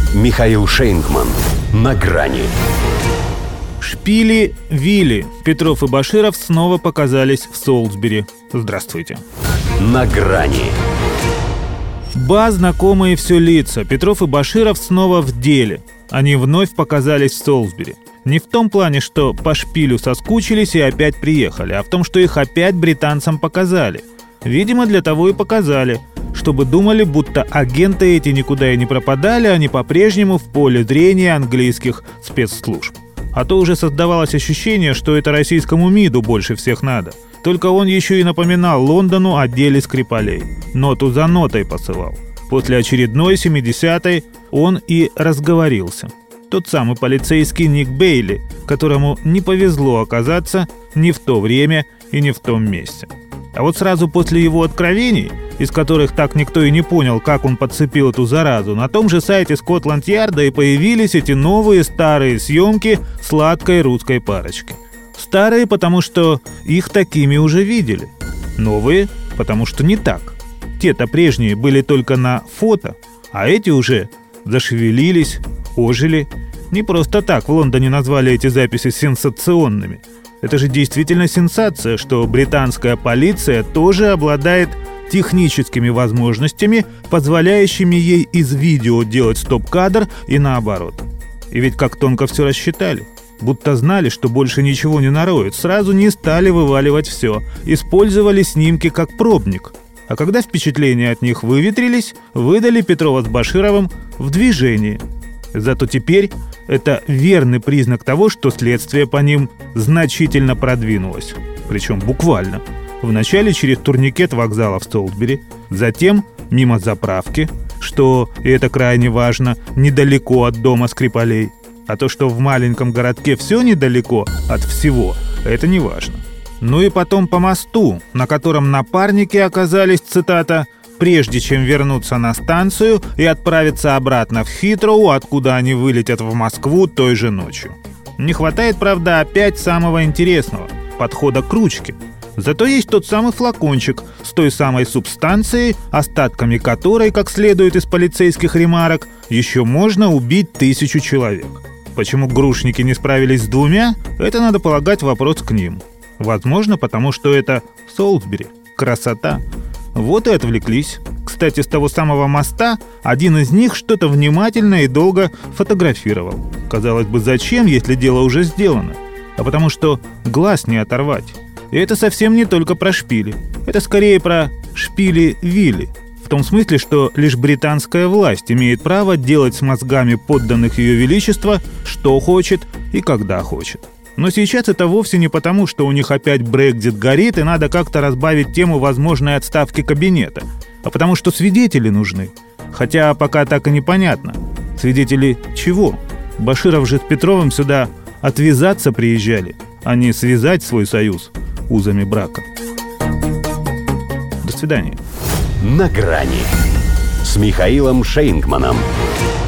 Михаил Шейнгман. На грани. Шпили вилли. Петров и Баширов снова показались в Солсбери. Здравствуйте. На грани. Знакомые все лица. Петров и Баширов снова в деле. Они вновь показались в Солсбери. Не в том плане, что по шпилю соскучились и опять приехали, а в том, что их опять британцам показали. Видимо, для того и показали, чтобы думали, будто агенты эти никуда и не пропадали, они по-прежнему в поле зрения английских спецслужб. А то уже создавалось ощущение, что это российскому МИДу больше всех надо. Только он еще и напоминал Лондону о деле Скрипалей. Ноту за нотой посылал. После очередной 70-й он и разговорился. Тот самый полицейский Ник Бейли, которому не повезло оказаться ни в то время и не в том месте. А вот сразу после его откровений, из которых так никто и не понял, как он подцепил эту заразу, на том же сайте Скотланд-Ярда и появились эти новые старые съемки сладкой русской парочки. Старые, потому что их такими уже видели. Новые, потому что не так. Те-то прежние были только на фото, а эти уже зашевелились, ожили. Не просто так в Лондоне назвали эти записи сенсационными. Это же действительно сенсация, что британская полиция тоже обладает техническими возможностями, позволяющими ей из видео делать стоп-кадр и наоборот. И ведь как тонко все рассчитали. Будто знали, что больше ничего не нароют, сразу не стали вываливать все, использовали снимки как пробник. А когда впечатления от них выветрились, выдали Петрова с Башировым в движении. Зато теперь это верный признак того, что следствие по ним значительно продвинулось. Причем буквально. Вначале через турникет вокзала в Солсбери, затем мимо заправки, что, и это крайне важно, недалеко от дома Скрипалей. А то, что в маленьком городке все недалеко от всего, это не важно. Ну и потом по мосту, на котором напарники оказались, цитата, «прежде чем вернуться на станцию и отправиться обратно в Хитроу, откуда они вылетят в Москву той же ночью». Не хватает, правда, опять самого интересного – подхода к ручке. Зато есть тот самый флакончик с той самой субстанцией, остатками которой, как следует из полицейских ремарок, еще можно убить 1000 человек. Почему грушники не справились с 2, это, надо полагать, вопрос к ним. Возможно, потому что это Солсбери. Красота. Вот и отвлеклись. Кстати, с того самого моста один из них что-то внимательно и долго фотографировал. Казалось бы, зачем, если дело уже сделано? А потому что глаз не оторвать. И это совсем не только про шпили. Это скорее про шпили-вилли. В том смысле, что лишь британская власть имеет право делать с мозгами подданных Ее Величества, что хочет и когда хочет. Но сейчас это вовсе не потому, что у них опять Брексит горит и надо как-то разбавить тему возможной отставки кабинета, а потому что свидетели нужны. Хотя пока так и непонятно. Свидетели чего? Баширов же с Петровым сюда отвязаться приезжали, а не связать свой союз узами брака. До свидания. На грани с Михаилом Шейнгманом.